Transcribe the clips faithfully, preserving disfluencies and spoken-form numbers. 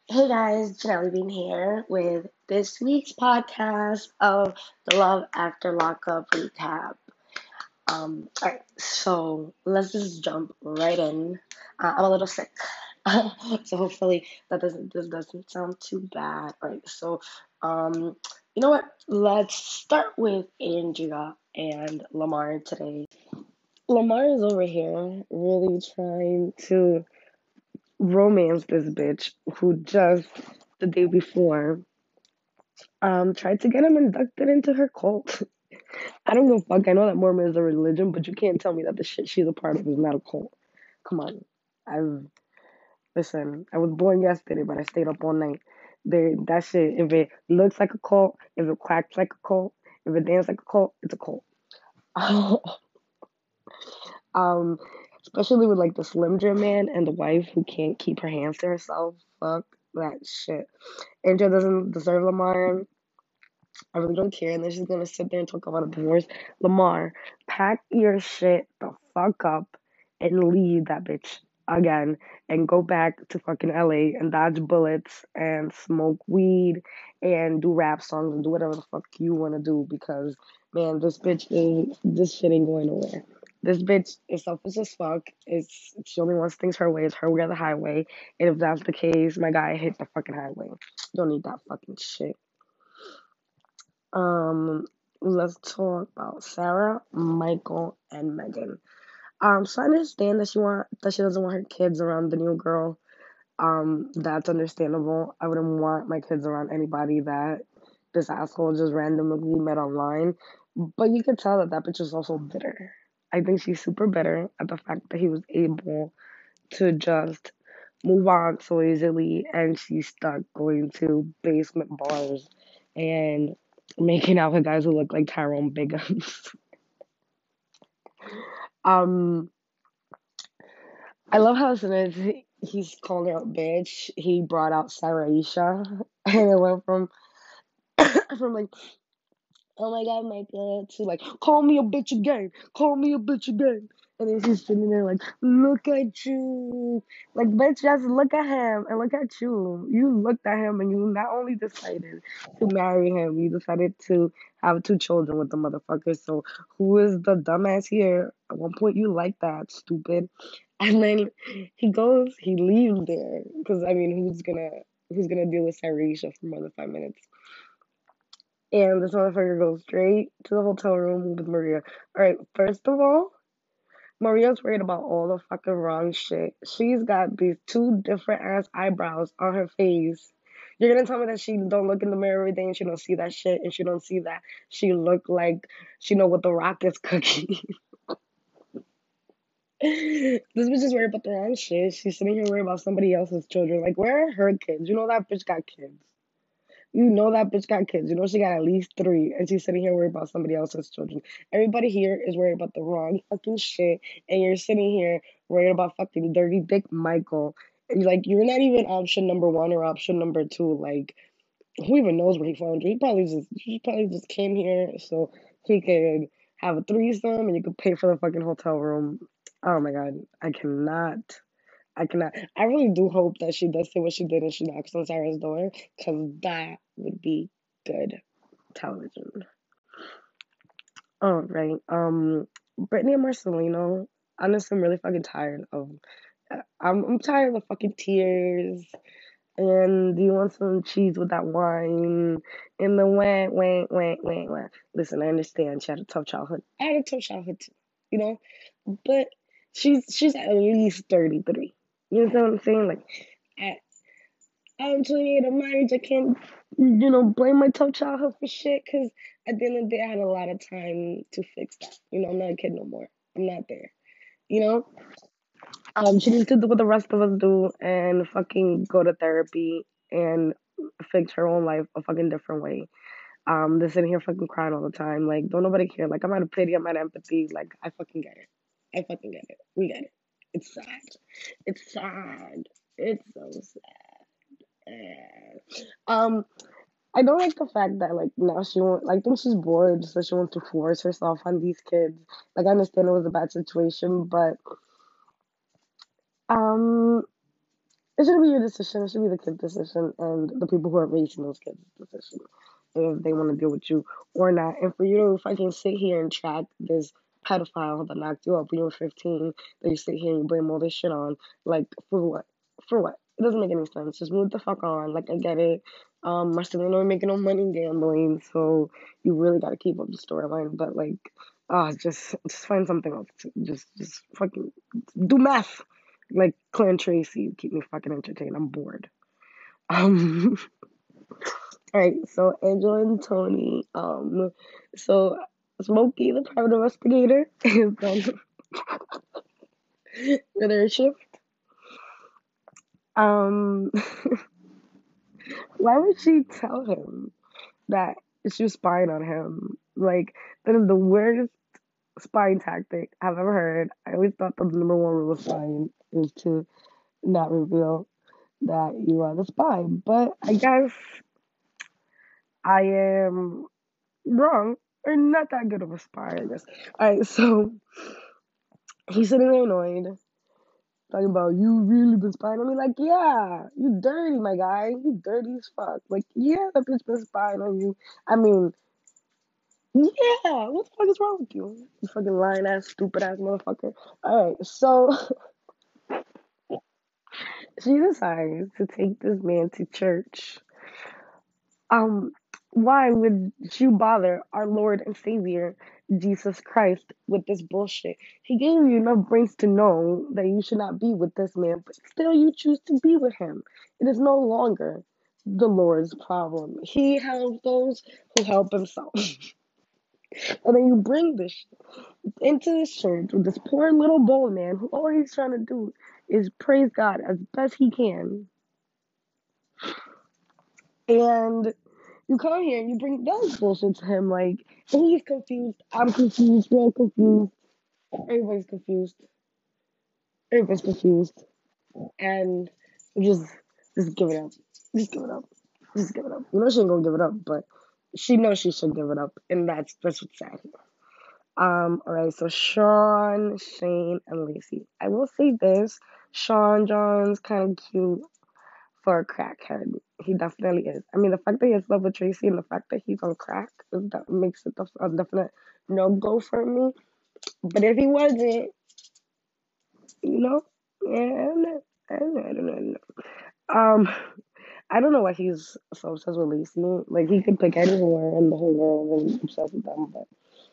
Hey guys, Janelle Bean here with this week's podcast of the Love After Lockup recap. Um, alright, so let's just jump right in. Uh, I'm a little sick, so hopefully that doesn't this doesn't sound too bad. Alright, so um, you know what? Let's start with Andrea and Lamar today. Lamar is over here really trying to romance this bitch who just the day before um tried to get him inducted into her cult. I don't give a fuck. I know that Mormon is a religion, but you can't tell me that the shit she's a part of is not a cult. Come on. I've listen, I was born yesterday, but I stayed up all night. There that shit, if it looks like a cult, if it quacks like a cult, if it dances like a cult, it's a cult. um Especially with like the Slim Jim man and the wife who can't keep her hands to herself. Fuck that shit. Angel doesn't deserve Lamar. I really don't care. And then she's gonna sit there and talk about a divorce. Lamar, pack your shit the fuck up and leave that bitch again and go back to fucking L A and dodge bullets and smoke weed and do rap songs and do whatever the fuck you wanna do because man, this bitch is this shit ain't going nowhere. This bitch is selfish as fuck. It's she only wants things her way. It's her way or the highway. And if that's the case, my guy hit the fucking highway. Don't need that fucking shit. Um, let's talk about Sarah, Michael, and Megan. Um, so I understand that she want that she doesn't want her kids around the new girl. Um, that's understandable. I wouldn't want my kids around anybody that this asshole just randomly met online. But you can tell that that bitch is also bitter. I think she's super bitter at the fact that he was able to just move on so easily and she's stuck going to basement bars and making out with guys who look like Tyrone Biggums. um, I love how as soon as he, he's calling her a bitch, he brought out Sarah Isha, and it went from from like, oh my god, Micah, to like, call me a bitch again, call me a bitch again. And then she's sitting there like, look at you. Like, bitch, just look at him and look at you. You looked at him and you not only decided to marry him, you decided to have two children with the motherfucker. So, who is the dumbass here? At one point, you like that, stupid. And then he goes, he leaves there. Because, I mean, who's gonna. Who's gonna deal with Sarisha for more than five minutes? And this motherfucker goes straight to the hotel room with Maria. Alright, first of all, Maria's worried about all the fucking wrong shit. She's got these two different ass eyebrows on her face. You're gonna tell me that she don't look in the mirror every day and she don't see that shit and she don't see that she look like she know what the rock is cooking. This bitch is worried about the wrong shit. She's sitting here worried about somebody else's children. Like, where are her kids? You know that bitch got kids. You know that bitch got kids. You know she got at least three, and she's sitting here worried about somebody else's children. Everybody here is worried about the wrong fucking shit, and you're sitting here worried about fucking dirty dick Michael. And like you're not even option number one or option number two. Like who even knows where he found you? He probably just he probably just came here so he could have a threesome and you could pay for the fucking hotel room. Oh my god, I cannot. I cannot. I really do hope that she does say what she did and she knocks on Sarah's door, because that would be good television. All right. Um, Brittany and Marcelino. Honestly, I'm really fucking tired of. uh, I'm I'm tired of the fucking tears. And do you want some cheese with that wine? And the wah wah wah wah wah. Listen, I understand she had a tough childhood. I had a tough childhood too, you know. But she's she's at least thirty three. You know what I'm saying? Like at I'm twenty-eight of marriage, I can't you know blame my tough childhood for shit. Cause at the end of the day, I had a lot of time to fix that. You know, I'm not a kid no more. I'm not there. You know. Um, she needs to do what the rest of us do and fucking go to therapy and fix her own life a fucking different way. Um, they're sitting here fucking crying all the time. Like, don't nobody care. Like, I'm out of pity, I'm out of empathy. Like, I fucking get it. I fucking get it. We get it. It's sad. It's sad. It's so sad. Um, I don't like the fact that like now she want like I think she's bored, so she wants to force herself on these kids. Like I understand it was a bad situation, but um It shouldn't be your decision. It should be the kid's decision and the people who are raising those kids' decision if they want to deal with you or not. And for you to fucking sit here and track this pedophile that knocked you up when you were fifteen, that you sit here and you blame all this shit on, like, for what? For what? It doesn't make any sense. Just move the fuck on. Like, I get it. Um, Marcelino ain't making no money gambling, so you really got to keep up the storyline. But like, ah, just just find something else. To, just just fucking do math, like Claire and Tracy. Keep me fucking entertained. I'm bored. Um. All right. So Angela and Tony. Um. So Smokey, the private investigator, is done with her shift. Um. Why would she tell him that she was spying on him? Like, that is the worst spying tactic I've ever heard. I always thought the number one rule of spying is to not reveal that you are the spy. But I guess I am wrong, or not that good of a spy, I guess. Alright, so he's sitting there annoyed, talking about, you really been spying on me? Like, yeah, you dirty, my guy. You dirty as fuck. Like, yeah, that bitch been spying on you. I mean, yeah, what the fuck is wrong with you? You fucking lying ass, stupid ass motherfucker. Alright, so she decides to take this man to church. Um, why would you bother our Lord and Savior, Jesus Christ, with this bullshit? He gave you enough brains to know that you should not be with this man, but still you choose to be with him. It is no longer the Lord's problem. He helps those who help himself. And then you bring this shit into this church with this poor little boy man who all he's trying to do is praise God as best he can. And you come here and you bring that bullshit to him, like, and he's confused, I'm confused, we're all confused, everybody's confused, everybody's confused, and just, just give it up, just give it up, just give it up. You know she ain't gonna give it up, but she knows she should give it up, and that's, that's what's sad here. Um, alright, so Sean, Shane, and Lacey. I will say this, Sean John's kind of cute for a crackhead. He definitely is. I mean, the fact that he has love with Tracy and the fact that he's on crack, that makes it a definite no-go for me. But if he wasn't, you know, yeah, I don't know. I don't know, I don't know, I don't know. Um, I don't know why he's so obsessed with Lacey. Like, he could pick anyone in the whole world and obsessed with them, but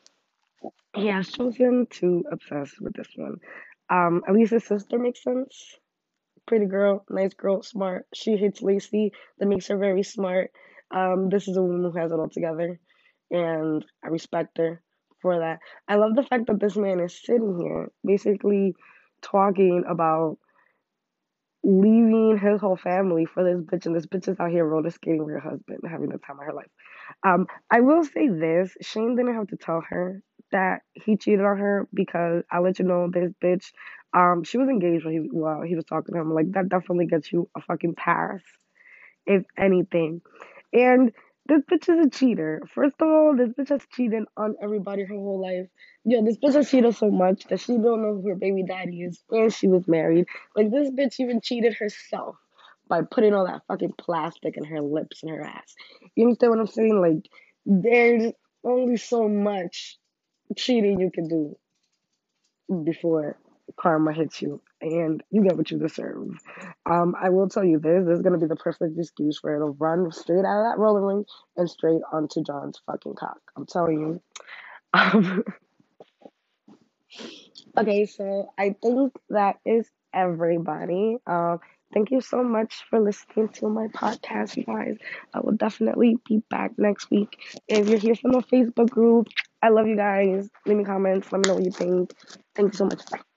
he has chosen to obsess with this one. Um, at least his sister makes sense. Pretty girl, nice girl, smart. She hates Lacey. That makes her very smart. Um, this is a woman who has it all together, and I respect her for that. I love the fact that this man is sitting here, basically talking about leaving his whole family for this bitch, and this bitch is out here roller skating with her husband, having the time of her life. Um, I will say this: Shane didn't have to tell her that he cheated on her, because I'll let you know this bitch. Um, she was engaged when he while he was talking to him. Like, that definitely gets you a fucking pass, if anything. And this bitch is a cheater. First of all, this bitch has cheated on everybody her whole life. Yo, this bitch has cheated so much that she don't know who her baby daddy is, and she was married. Like, this bitch even cheated herself by putting all that fucking plastic in her lips and her ass. You understand what I'm saying? Like, there's only so much cheating you can do before karma hits you, and you get what you deserve. Um, I will tell you this: this is gonna be the perfect excuse for her to run straight out of that roller rink and straight onto John's fucking cock. I'm telling you. Um, okay, so I think that is everybody. Um, thank you so much for listening to my podcast, you guys. I will definitely be back next week. If you're here from the Facebook group, I love you guys. Leave me comments. Let me know what you think. Thank you so much. Bye.